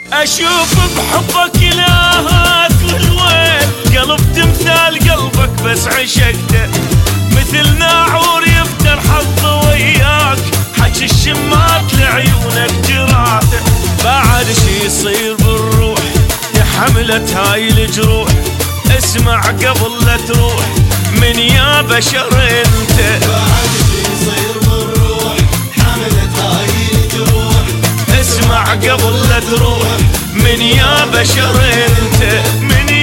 اشوف بحبك الهات والويل، قلب تمثال قلبك بس عشقته، مثل ناعور يفتر حظه وياك، حكي الشمات لعيونك جراته. بعد شي يصير بالروح يا حملة هاي الجروح، اسمع قبل لا تروح من يا بشر انت. بعد شي يصير بالروح حملة هاي الجروح، اسمع قبل لا تروح من يا بشر انت، من